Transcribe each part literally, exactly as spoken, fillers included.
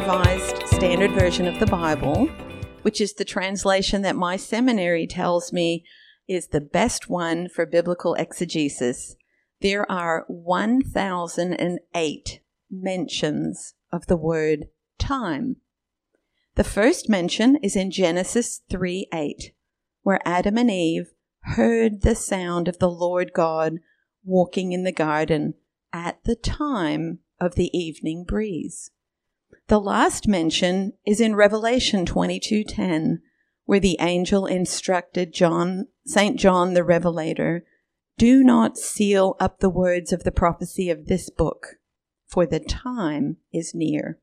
Revised Standard Version of the Bible, which is the translation that my seminary tells me is the best one for biblical exegesis, there are one thousand eight mentions of the word time. The first mention is in Genesis three eight, where Adam and Eve heard the sound of the Lord God walking in the garden at the time of the evening breeze. The last mention is in Revelation twenty-two ten, where the angel instructed John, Saint John the Revelator, "Do not seal up the words of the prophecy of this book, for the time is near."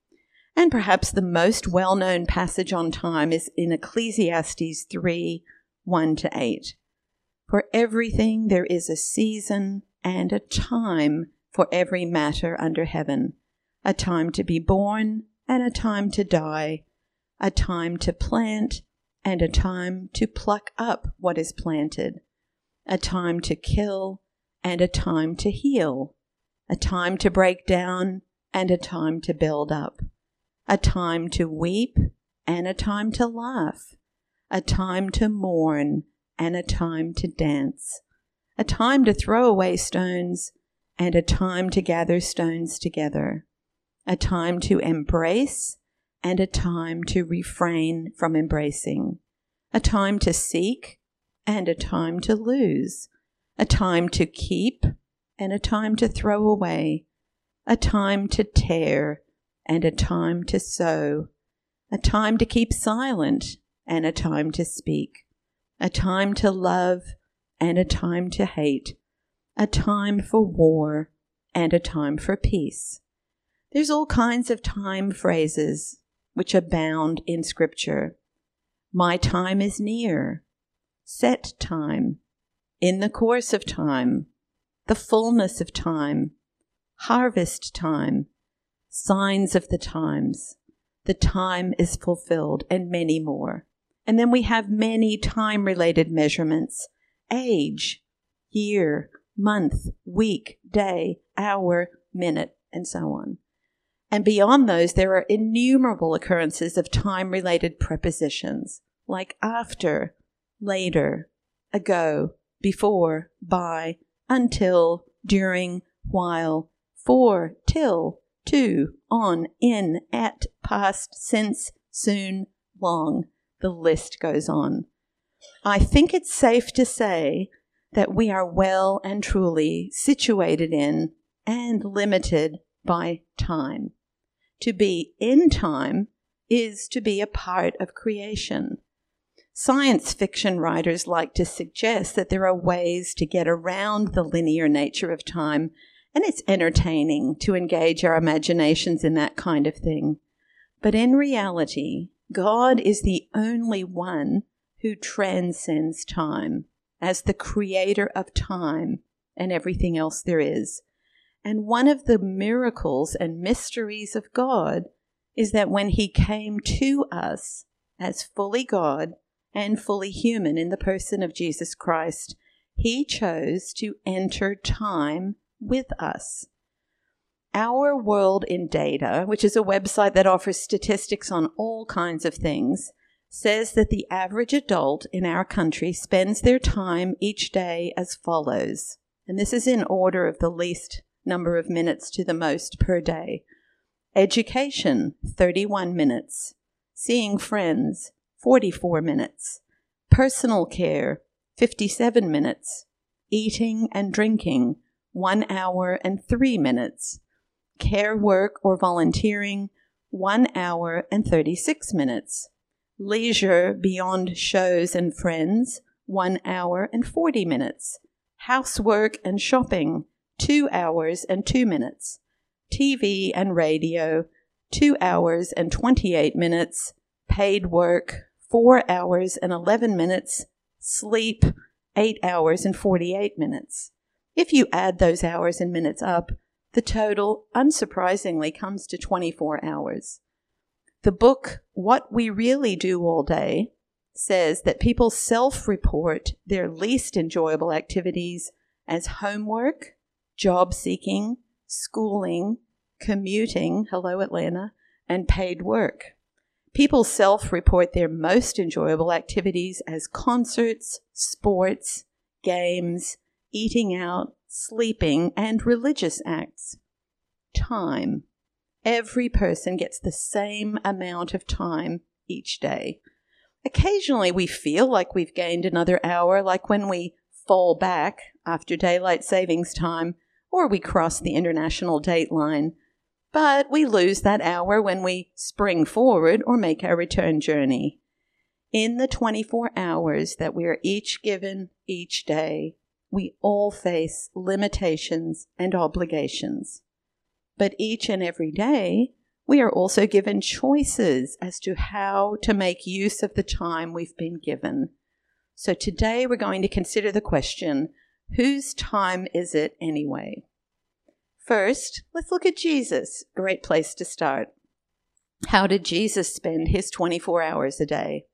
And perhaps the most well-known passage on time is in Ecclesiastes three one to eight. "For everything there is a season and a time for every matter under heaven, a time to be born and a time to die, a time to plant and a time to pluck up what is planted, a time to kill and a time to heal, a time to break down and a time to build up, a time to weep and a time to laugh, a time to mourn and a time to dance, a time to throw away stones and a time to gather stones together, a time to embrace and a time to refrain from embracing, a time to seek and a time to lose, a time to keep and a time to throw away, a time to tear and a time to sow, a time to keep silent and a time to speak, a time to love and a time to hate, a time for war and a time for peace." There's all kinds of time phrases which abound in Scripture. My time is near, set time, in the course of time, the fullness of time, harvest time, signs of the times, the time is fulfilled, and many more. And then we have many time-related measurements: age, year, month, week, day, hour, minute, and so on. And beyond those, there are innumerable occurrences of time-related prepositions, like after, later, ago, before, by, until, during, while, for, till, to, on, in, at, past, since, soon, long. The list goes on. I think it's safe to say that we are well and truly situated in and limited by time. To be in time is to be a part of creation. Science fiction writers like to suggest that there are ways to get around the linear nature of time, and it's entertaining to engage our imaginations in that kind of thing. But in reality, God is the only one who transcends time as the creator of time and everything else there is. And one of the miracles and mysteries of God is that when he came to us as fully God and fully human in the person of Jesus Christ, he chose to enter time with us. Our World in Data, which is a website that offers statistics on all kinds of things, says that the average adult in our country spends their time each day as follows. And this is in order of the least number of minutes to the most per day. Education, thirty-one minutes. Seeing friends, forty-four minutes. Personal care, fifty-seven minutes. Eating and drinking, one hour and three minutes. Care work or volunteering, one hour and thirty-six minutes. Leisure beyond shows and friends, one hour and forty minutes. Housework and shopping, two hours and two minutes. T V and radio, two hours and twenty-eight minutes. Paid work, four hours and eleven minutes. Sleep, eight hours and forty-eight minutes. If you add those hours and minutes up, the total, unsurprisingly, comes to twenty-four hours. The book, What We Really Do All Day, says that people self-report their least enjoyable activities as homework, job seeking, schooling, commuting, hello Atlanta, and paid work. People self-report their most enjoyable activities as concerts, sports, games, eating out, sleeping, and religious acts. Time. Every person gets the same amount of time each day. Occasionally we feel like we've gained another hour, like when we fall back after daylight savings time or we cross the international date line. But we lose that hour when we spring forward or make our return journey. In the twenty-four hours that we are each given each day, we all face limitations and obligations. But each and every day, we are also given choices as to how to make use of the time we've been given. So today we're going to consider the question, whose time is it anyway? First, let's look at Jesus. Great place to start. How did Jesus spend his twenty-four hours a day?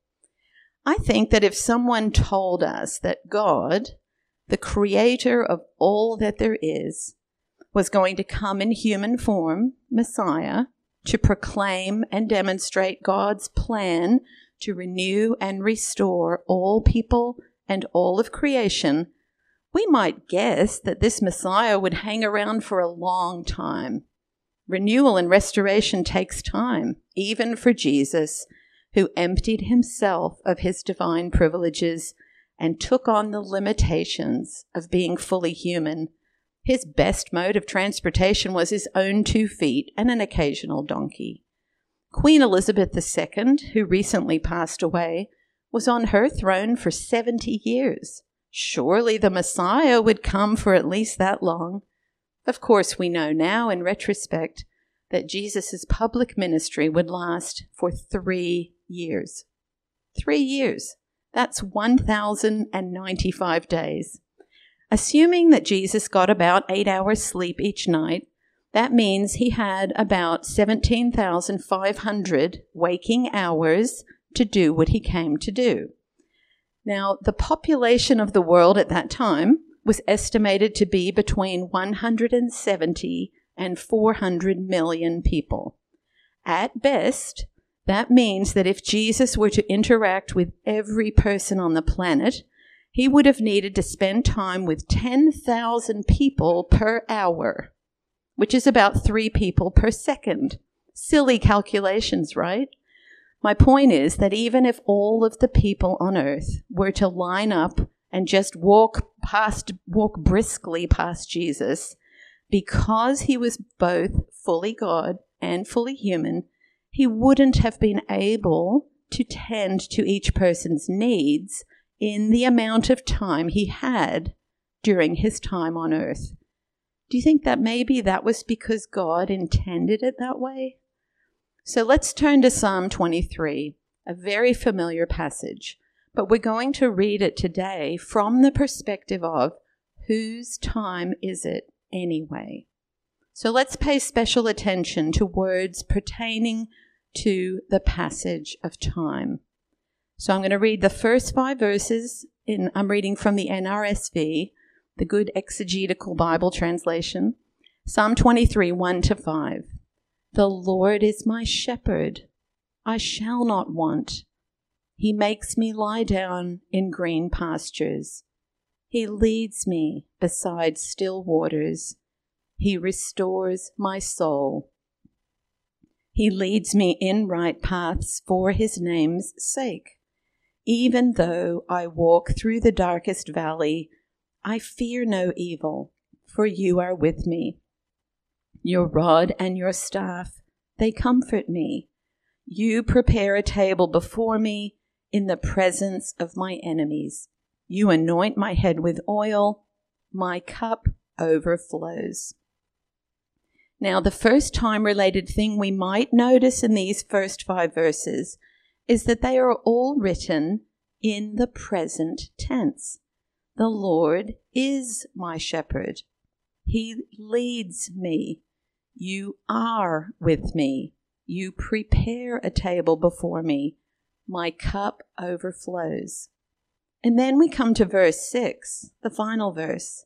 I think that if someone told us that God, the creator of all that there is, was going to come in human form, Messiah, to proclaim and demonstrate God's plan to renew and restore all people and all of creation, we might guess that this Messiah would hang around for a long time. Renewal and restoration takes time, even for Jesus, who emptied himself of his divine privileges and took on the limitations of being fully human. His best mode of transportation was his own two feet and an occasional donkey. Queen Elizabeth the Second, who recently passed away, was on her throne for seventy years. Surely the Messiah would come for at least that long. Of course, we know now in retrospect that Jesus' public ministry would last for three years. Three years. That's one thousand ninety-five days. Assuming that Jesus got about eight hours sleep each night, that means he had about seventeen thousand five hundred waking hours to do what he came to do. Now, the population of the world at that time was estimated to be between one hundred seventy and four hundred million people. At best, that means that if Jesus were to interact with every person on the planet, he would have needed to spend time with ten thousand people per hour, which is about three people per second. Silly calculations, right? My point is that even if all of the people on earth were to line up and just walk past, walk briskly past Jesus, because he was both fully God and fully human, he wouldn't have been able to tend to each person's needs in the amount of time he had during his time on earth. Do you think that maybe that was because God intended it that way? So let's turn to Psalm twenty-three, a very familiar passage, but we're going to read it today from the perspective of whose time is it anyway? So let's pay special attention to words pertaining to the passage of time. So I'm going to read the first five verses. In, I'm reading from the N R S V, the Good Exegetical Bible Translation. Psalm twenty-three, one to five. The Lord is my shepherd. I shall not want. He makes me lie down in green pastures. He leads me beside still waters. He restores my soul. He leads me in right paths for his name's sake. Even though I walk through the darkest valley, I fear no evil, for you are with me. Your rod and your staff, they comfort me. You prepare a table before me in the presence of my enemies. You anoint my head with oil. My cup overflows. Now, the first time-related thing we might notice in these first five verses is that they are all written in the present tense. The Lord is my shepherd. He leads me. You are with me. You prepare a table before me. My cup overflows. And then we come to verse six, the final verse.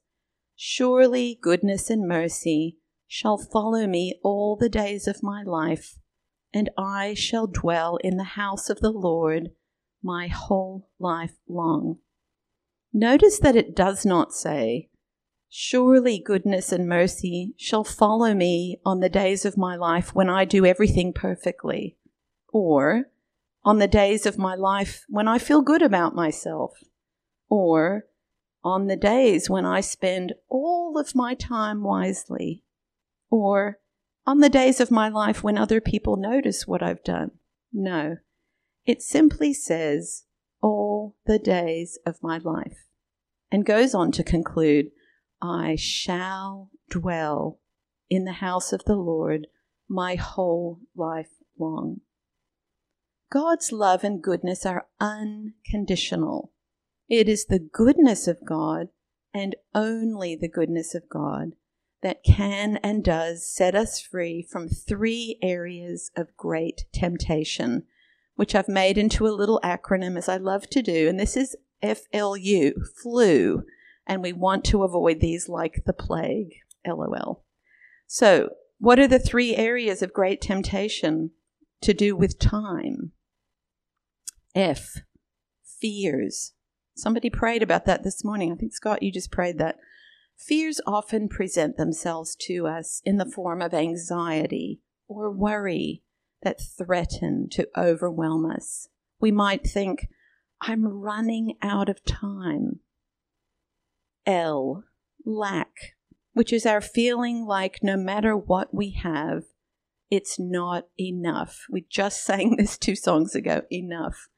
Surely goodness and mercy shall follow me all the days of my life, and I shall dwell in the house of the Lord my whole life long. Notice that it does not say, surely goodness and mercy shall follow me on the days of my life when I do everything perfectly, or on the days of my life when I feel good about myself, or on the days when I spend all of my time wisely, or on the days of my life when other people notice what I've done. No, it simply says all the days of my life, and goes on to conclude, I shall dwell in the house of the Lord my whole life long. God's love and goodness are unconditional. It is the goodness of God, and only the goodness of God, that can and does set us free from three areas of great temptation, which I've made into a little acronym, as I love to do, and this is F L U, flu, and we want to avoid these like the plague, LOL. So, what are the three areas of great temptation to do with time? F, fears. Somebody prayed about that this morning. I think, Scott, you just prayed that. Fears often present themselves to us in the form of anxiety or worry that threaten to overwhelm us. We might think, I'm running out of time. L, lack, which is our feeling like no matter what we have, it's not enough. We just sang this two songs ago, enough.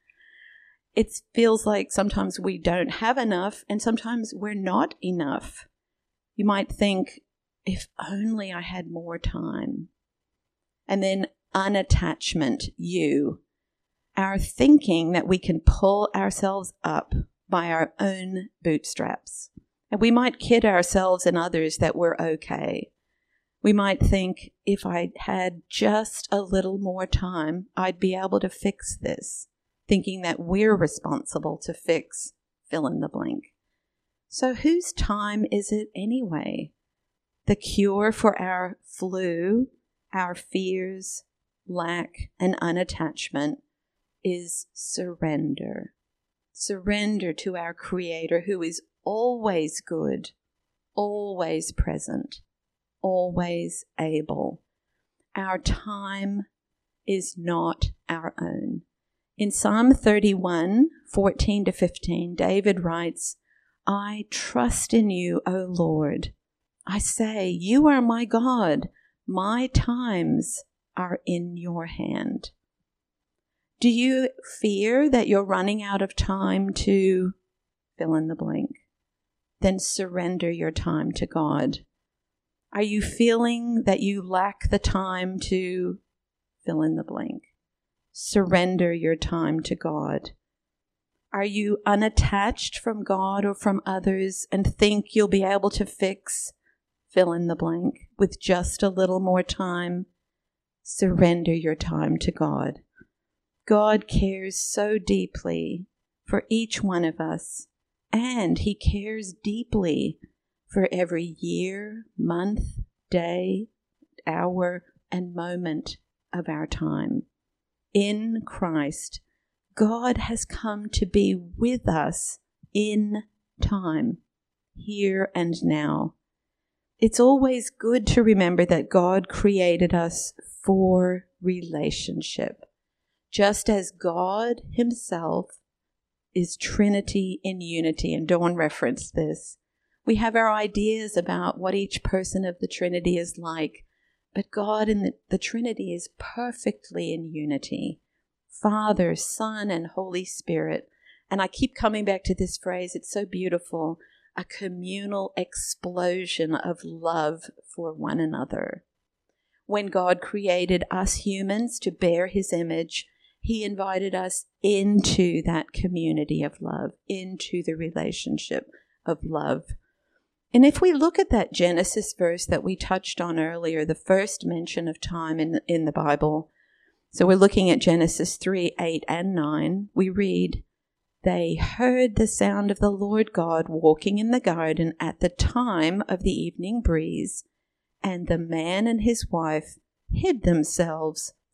It feels like sometimes we don't have enough, and sometimes we're not enough. You might think, if only I had more time. And then unattachment, you. Our thinking that we can pull ourselves up by our own bootstraps. And we might kid ourselves and others that we're okay. We might think, if I had just a little more time, I'd be able to fix this, thinking that we're responsible to fix fill in the blank. So whose time is it anyway? The cure for our flu, our fears, lack, and unattachment is surrender. Surrender to our Creator, who is always good, always present, always able. Our time is not our own. In Psalm thirty-one, fourteen to fifteen, David writes, I trust in you, O Lord. I say, you are my God. My times are in your hand. Do you fear that you're running out of time to fill in the blank? Then surrender your time to God. Are you feeling that you lack the time to fill in the blank? Surrender your time to God. Are you unattached from God or from others and think you'll be able to fix fill in the blank with just a little more time? Surrender your time to God. God cares so deeply for each one of us, and He cares deeply for every year, month, day, hour, and moment of our time. In Christ, God has come to be with us in time, here and now. It's always good to remember that God created us for relationship. Just as God Himself is Trinity in unity, and Dawn referenced this. We have our ideas about what each person of the Trinity is like, but God in the, the Trinity is perfectly in unity. Father, Son, and Holy Spirit. And I keep coming back to this phrase, it's so beautiful, a communal explosion of love for one another. When God created us humans to bear His image, He invited us into that community of love, into the relationship of love. And if we look at that Genesis verse that we touched on earlier, the first mention of time in, in the Bible, so we're looking at Genesis three, eight, and nine, we read, They heard the sound of the Lord God walking in the garden at the time of the evening breeze, and the man and his wife hid themselves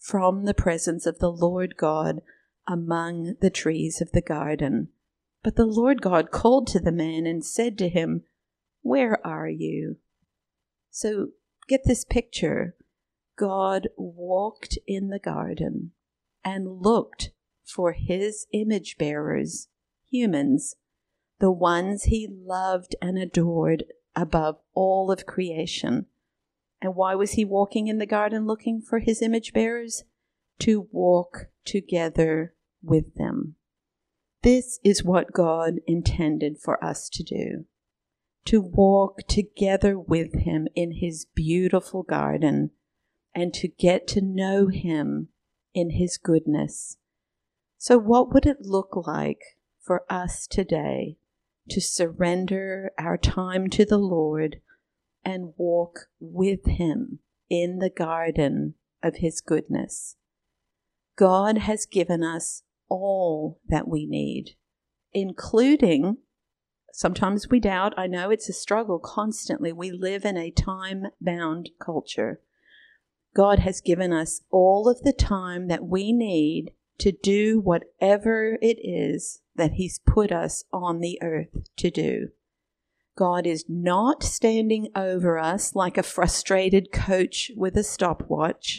from the presence of the Lord God among the trees of the garden. But the Lord God called to the man and said to him, "Where are you?" So get this picture. God walked in the garden and looked for his image bearers, humans, the ones he loved and adored above all of creation. And why was he walking in the garden looking for his image bearers? To walk together with them. This is what God intended for us to do. To walk together with him in his beautiful garden and to get to know him in his goodness. So what would it look like for us today to surrender our time to the Lord and walk with him in the garden of his goodness? God has given us all that we need, including, sometimes we doubt, I know it's a struggle constantly. We live in a time-bound culture. God has given us all of the time that we need to do whatever it is that he's put us on the earth to do. God is not standing over us like a frustrated coach with a stopwatch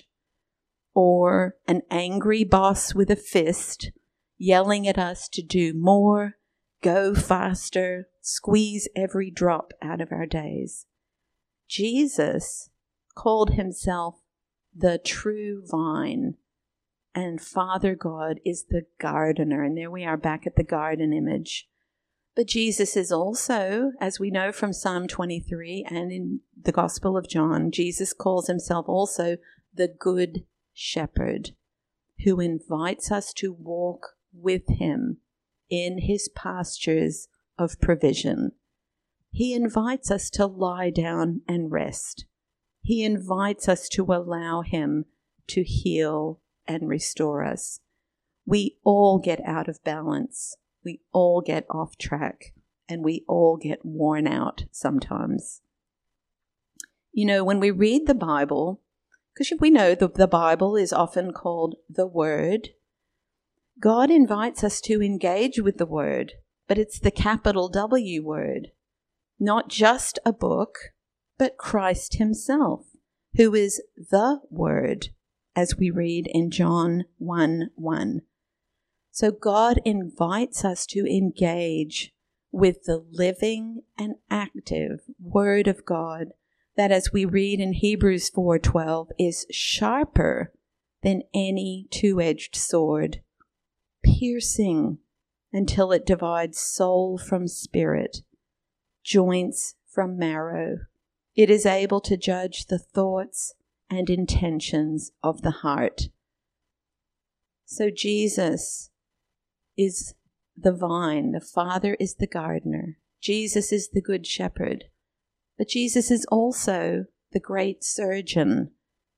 or an angry boss with a fist yelling at us to do more, go faster, squeeze every drop out of our days. Jesus called himself the true vine, and Father God is the gardener. And there we are back at the garden image. But Jesus is also, as we know from Psalm twenty-three and in the Gospel of John, Jesus calls himself also the Good Shepherd, who invites us to walk with him in his pastures of provision. He invites us to lie down and rest. He invites us to allow him to heal and restore us. We all get out of balance. We all get off track, and we all get worn out sometimes. You know, when we read the Bible, because we know that the Bible is often called the Word, God invites us to engage with the Word, but it's the capital W word, not just a book, but Christ himself, who is the Word, as we read in John one one. So God invites us to engage with the living and active Word of God that, as we read in Hebrews four twelve, is sharper than any two-edged sword, piercing until it divides soul from spirit, joints from marrow. It is able to judge the thoughts and intentions of the heart. So Jesus is the vine. The Father is the gardener. Jesus is the good shepherd. But Jesus is also the great surgeon.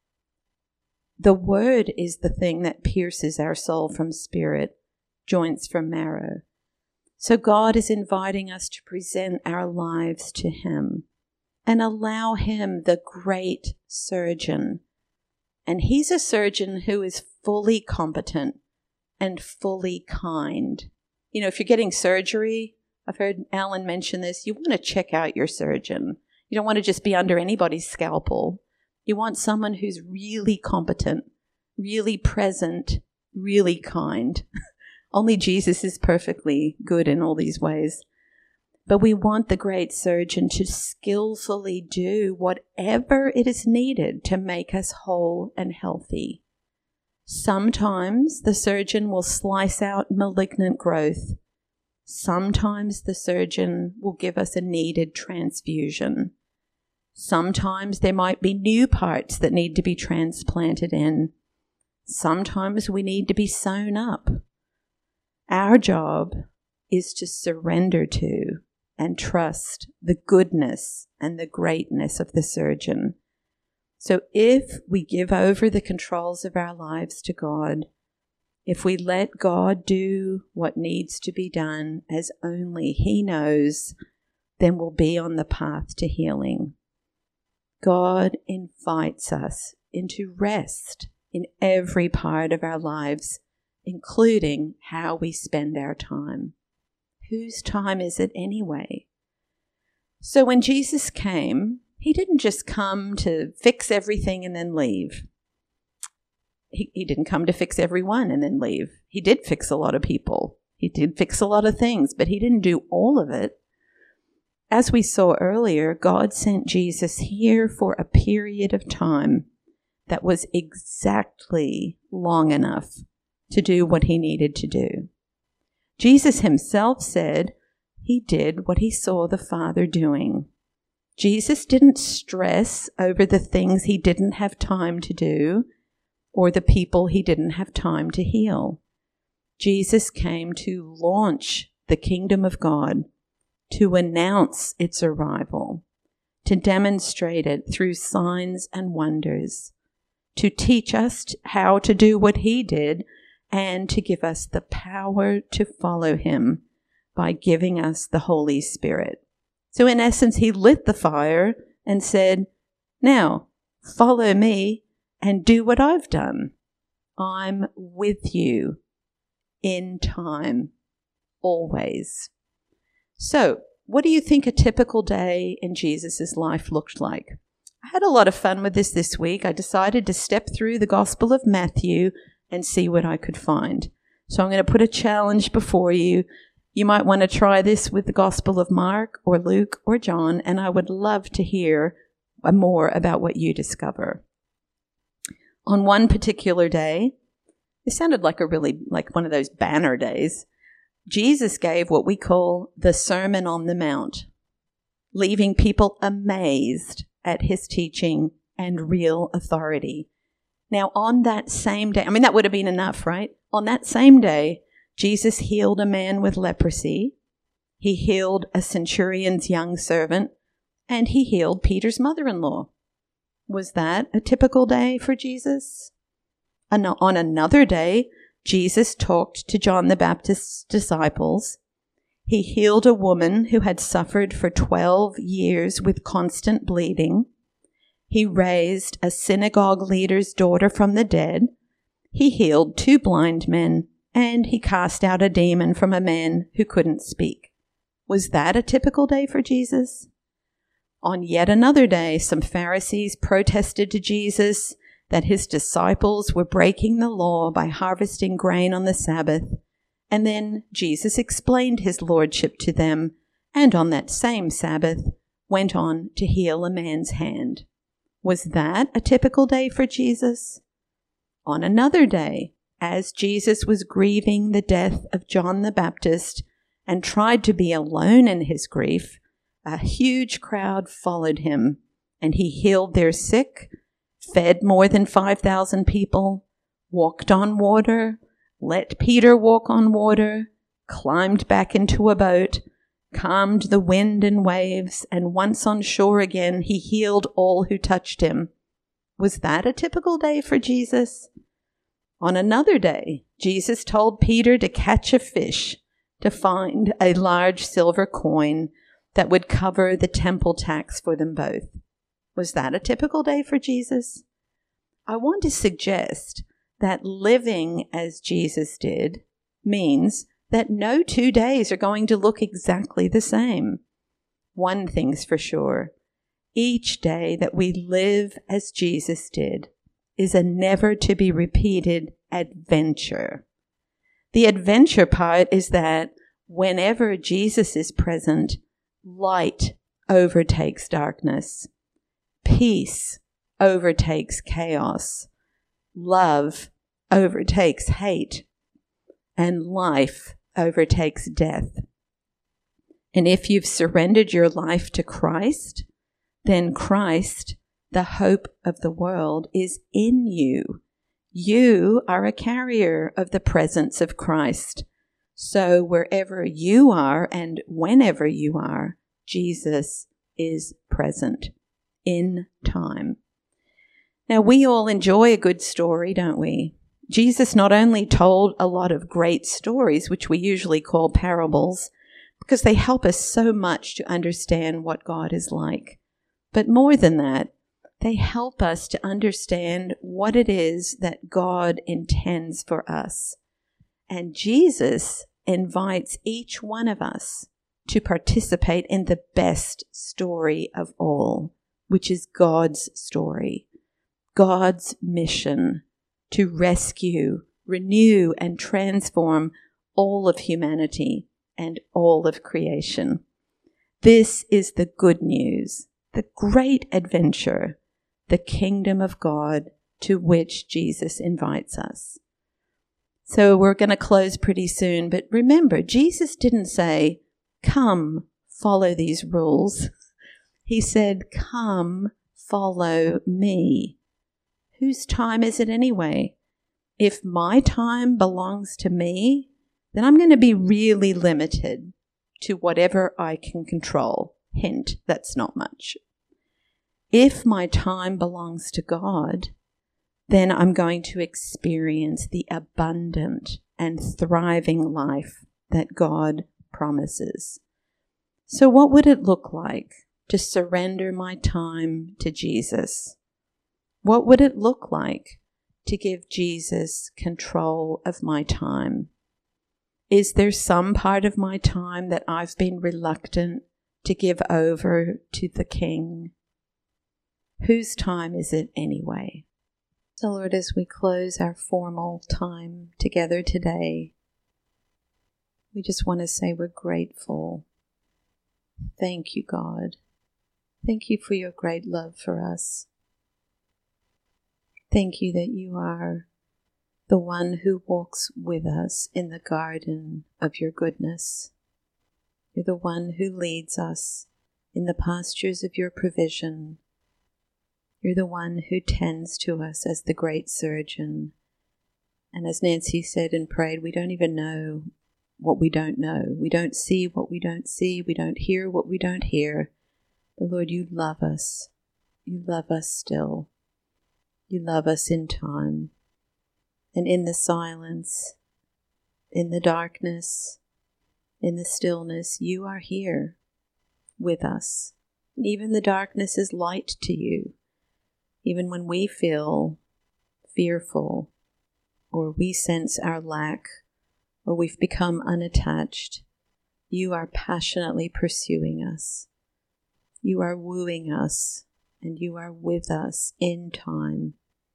The Word is the thing that pierces our soul from spirit, joints from marrow. So God is inviting us to present our lives to him and allow him, the great surgeon. And he's a surgeon who is fully competent and fully kind. You know, if you're getting surgery, I've heard Alan mention this, you want to check out your surgeon. You don't want to just be under anybody's scalpel. You want someone who's really competent, really present, really kind. Only Jesus is perfectly good in all these ways. But we want the great surgeon to skillfully do whatever it is needed to make us whole and healthy. Sometimes the surgeon will slice out malignant growth. Sometimes the surgeon will give us a needed transfusion. Sometimes there might be new parts that need to be transplanted in. Sometimes we need to be sewn up. Our job is to surrender to and trust the goodness and the greatness of the surgeon. So if we give over the controls of our lives to God, if we let God do what needs to be done as only he knows, then we'll be on the path to healing. God invites us into rest in every part of our lives, including how we spend our time. Whose time is it anyway? So when Jesus came, he didn't just come to fix everything and then leave. He, he didn't come to fix everyone and then leave. He did fix a lot of people. He did fix a lot of things, but he didn't do all of it. As we saw earlier, God sent Jesus here for a period of time that was exactly long enough to do what he needed to do. Jesus himself said he did what he saw the Father doing. Jesus didn't stress over the things he didn't have time to do or the people he didn't have time to heal. Jesus came to launch the kingdom of God, to announce its arrival, to demonstrate it through signs and wonders, to teach us how to do what he did, and to give us the power to follow him by giving us the Holy Spirit. So in essence, he lit the fire and said, now follow me and do what I've done. I'm with you in time, always. So what do you think a typical day in Jesus' life looked like? I had a lot of fun with this this week. I decided to step through the Gospel of Matthew and see what I could find. So I'm going to put a challenge before you. You might want to try this with the Gospel of Mark or Luke or John, and I would love to hear more about what you discover. On one particular day, it sounded like a really, like one of those banner days, Jesus gave what we call the Sermon on the Mount, leaving people amazed at his teaching and real authority. Now, on that same day, I mean, that would have been enough, right? On that same day, Jesus healed a man with leprosy. He healed a centurion's young servant, and he healed Peter's mother-in-law. Was that a typical day for Jesus? On another day, Jesus talked to John the Baptist's disciples. He healed a woman who had suffered for twelve years with constant bleeding. He raised a synagogue leader's daughter from the dead. He healed two blind men, and he cast out a demon from a man who couldn't speak. Was that a typical day for Jesus? On yet another day, some Pharisees protested to Jesus that his disciples were breaking the law by harvesting grain on the Sabbath, and then Jesus explained his lordship to them, and on that same Sabbath went on to heal a man's hand. Was that a typical day for Jesus? On another day, as Jesus was grieving the death of John the Baptist and tried to be alone in his grief, a huge crowd followed him, and he healed their sick, fed more than five thousand people, walked on water, let Peter walk on water, climbed back into a boat, calmed the wind and waves, and once on shore again, he healed all who touched him. Was that a typical day for Jesus? On another day, Jesus told Peter to catch a fish to find a large silver coin that would cover the temple tax for them both. Was that a typical day for Jesus? I want to suggest that living as Jesus did means that no two days are going to look exactly the same. One thing's for sure. Each day that we live as Jesus did is a never-to-be-repeated adventure. The adventure part is that whenever Jesus is present, light overtakes darkness. Peace overtakes chaos. Love overtakes hate. And life overtakes death. And if you've surrendered your life to Christ, then Christ, the hope of the world, is in you. You are a carrier of the presence of Christ. So wherever you are and whenever you are, Jesus is present in time. Now, we all enjoy a good story, don't we? Jesus not only told a lot of great stories, which we usually call parables, because they help us so much to understand what God is like. But more than that, They help us to understand what it is that God intends for us. And Jesus invites each one of us to participate in the best story of all, which is God's story, God's mission to rescue, renew, and transform all of humanity and all of creation. This is the good news, the great adventure, the kingdom of God to which Jesus invites us. So we're going to close pretty soon, but remember, Jesus didn't say, "Come, follow these rules." He said, "Come, follow me." Whose time is it anyway? If my time belongs to me, then I'm going to be really limited to whatever I can control. Hint, that's not much. If my time belongs to God, then I'm going to experience the abundant and thriving life that God promises. So what would it look like to surrender my time to Jesus? What would it look like to give Jesus control of my time? Is there some part of my time that I've been reluctant to give over to the King? Whose time is it anyway? So Lord, as we close our formal time together today, we just want to say we're grateful. Thank you, God. Thank you for your great love for us. Thank you that you are the one who walks with us in the garden of your goodness. You're the one who leads us in the pastures of your provision. You're the one who tends to us as the great surgeon. And as Nancy said and prayed, we don't even know what we don't know. We don't see what we don't see. We don't hear what we don't hear. But Lord, you love us. You love us still. You love us in time. And in the silence, in the darkness, in the stillness, you are here with us. Even the darkness is light to you. Even when we feel fearful, or we sense our lack, or we've become unattached, you are passionately pursuing us. You are wooing us, and you are with us in time.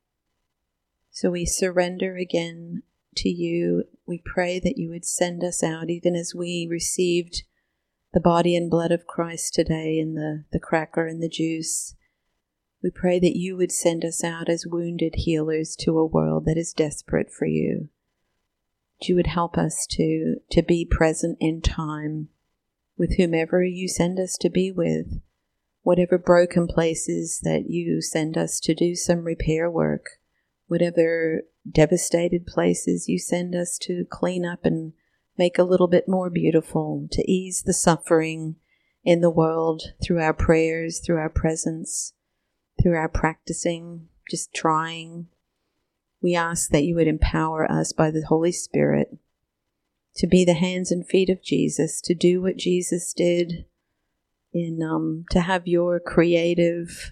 So we surrender again to you. We pray that you would send us out, even as we received the body and blood of Christ today in the, the cracker and the juice. We pray that you would send us out as wounded healers to a world that is desperate for you. That you would help us to, to be present in time with whomever you send us to be with, whatever broken places that you send us to do some repair work, whatever devastated places you send us to clean up and make a little bit more beautiful, to ease the suffering in the world through our prayers, through our presence, through our practicing, just trying. We ask that you would empower us by the Holy Spirit to be the hands and feet of Jesus, to do what Jesus did, in um, to have your creative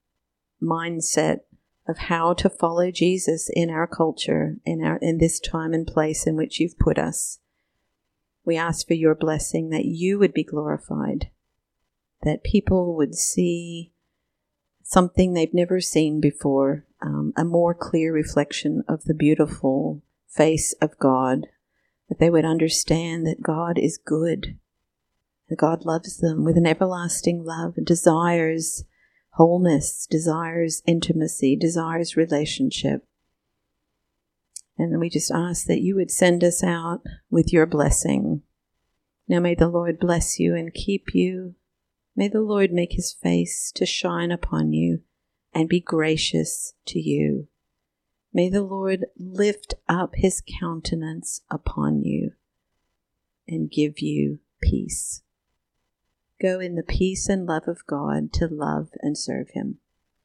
mindset of how to follow Jesus in our culture, in our in this time and place in which you've put us. We ask for your blessing, that you would be glorified, that people would see something they've never seen before, um, a more clear reflection of the beautiful face of God, that they would understand that God is good, that God loves them with an everlasting love and desires wholeness, desires intimacy, desires relationship. And we just ask that you would send us out with your blessing. Now may the Lord bless you and keep you. May the Lord make his face to shine upon you and be gracious to you. May the Lord lift up his countenance upon you and give you peace. Go in the peace and love of God to love and serve him.